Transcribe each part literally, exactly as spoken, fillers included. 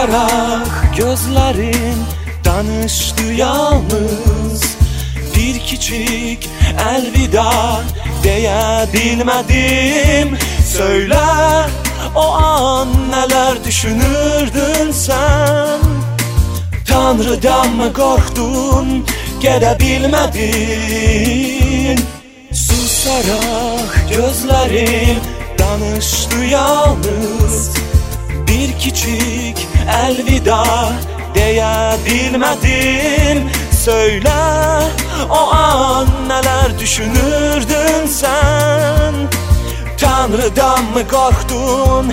Susarak gözlerin danıştı yalnız. Bir küçük elvida diyebilmedim. Söyle o an neler düşünürdün sen? Tanrı'dan mı korktun, gidebilmedin? Susarak gözlerim danıştı yalnız. Bir küçük elvida diyebilmedim. Söyle o an neler düşünürdün sen? Tanrı'dan mı korktun,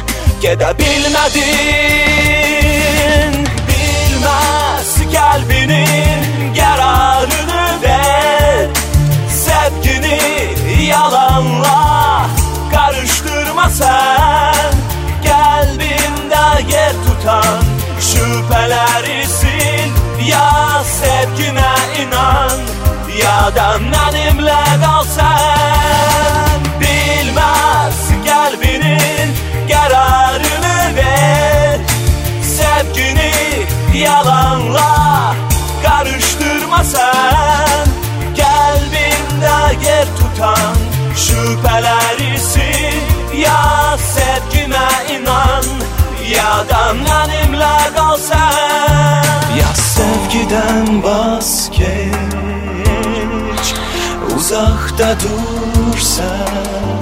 gidebilmedin? Bilmez kalbinin kararını ver. Sevgini yalanla karıştırma sen. Kalbinde yer tutan şüphelerisin. Ya sevgine inan ya da benimle kal sen. Bilmez kalbinin kararını ver. Sevgini yalanla karıştırma sen. Kalbinde yer tutan şüphelerisin. Ya sevgine inan ya da benimle kal sen. Ya sevgiden vazgeç, uzakta dur sen.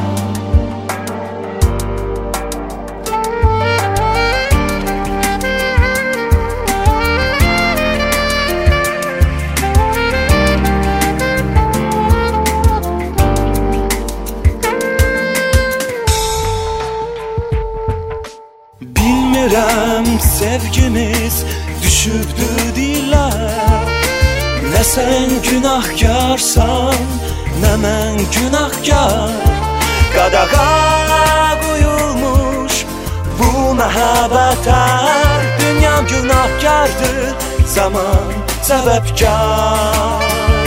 Bilmirəm sevgimiz düşübdü dilə. Ne sen günahkarsan, ne mən günahkar. Qadağa qoyulmuş bu məhəbbətə. Dünyam günahkardır, zaman səbəbkar.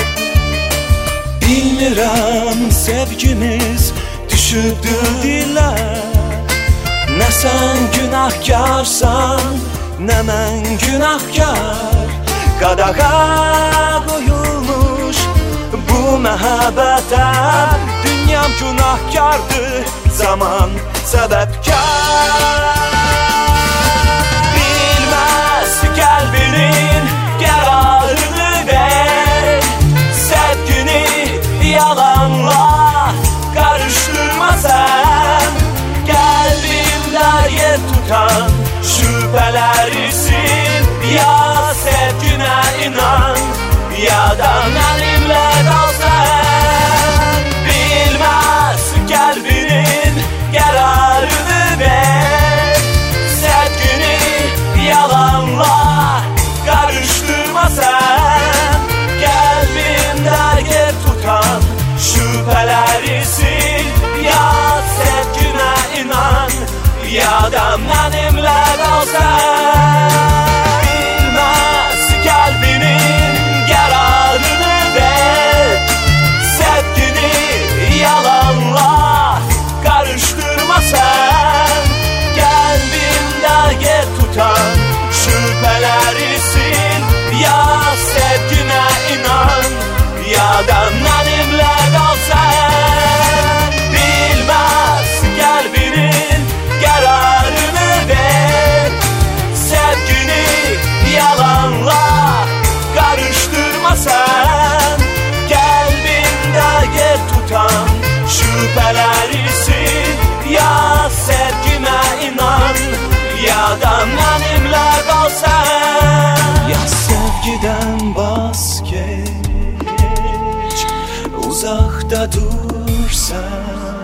Bilmirəm sevgimiz düşübdü dilə. Ne sen günahkarsan, ne mən günahkar. Qadağa qoyulmuş bu məhəbbətə. Dünyam günahkardır, zaman səbəbkar. Bilməz qəlbinin qərarını ver. Sevgini yalanla karıştırma sen. Kalbimde yer tutan şüphelerisin. Ya sevgine inan ya da benimle kal sen. Bilmez kalbinin kararını ver. Sevgini yalanla karıştırma sen. Kalbimde yer tutan şüphelerisin. Ya sevgine inan ya da benimle kal sen. Bilmez kalbinin kararını ver. Sevgini yalanla karıştırma sen. Kalbimde yer tutan şüphelerisin. Ya sevgine inan ya da benimle kal sen. Bilmez kalbinin kararını ver. Sevgini yalanla karıştırma sen. Kalbinde yer tutan şüphelerisin. Ya sevgime inan ya da benimle kal sen. Ya sevgiden vazgeç, uzakta dur sen.